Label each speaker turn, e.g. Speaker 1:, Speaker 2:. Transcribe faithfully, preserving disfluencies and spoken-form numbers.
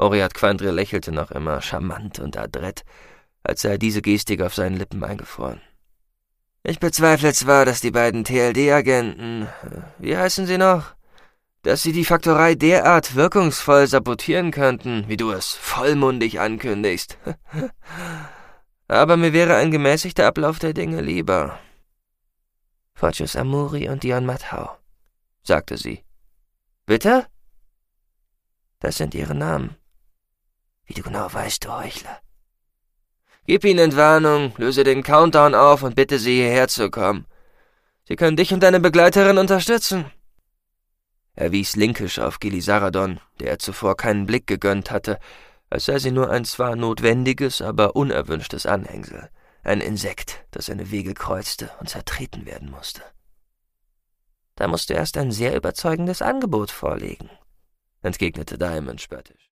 Speaker 1: Oriat Quandre lächelte noch immer, charmant und adrett, als sei diese Gestik auf seinen Lippen eingefroren. »Ich bezweifle zwar, dass die beiden T L D-Agenten, wie heißen sie noch, dass sie die Faktorei derart wirkungsvoll sabotieren könnten, wie du es vollmundig ankündigst. Aber mir wäre ein gemäßigter Ablauf der Dinge lieber.« »Fortius Amuri und Dion Mathau«, sagte sie. »Bitte?« »Das sind ihre Namen. Wie du genau weißt, du Heuchler. Gib ihnen Entwarnung, löse den Countdown auf und bitte sie, hierher zu kommen. Sie können dich und deine Begleiterin unterstützen.« Er wies linkisch auf Gilisaradon, der er zuvor keinen Blick gegönnt hatte, als sei sie nur ein zwar notwendiges, aber unerwünschtes Anhängsel, ein Insekt, das seine Wege kreuzte und zertreten werden musste. »Da musst du erst ein sehr überzeugendes Angebot vorlegen«, entgegnete Diamond spöttisch.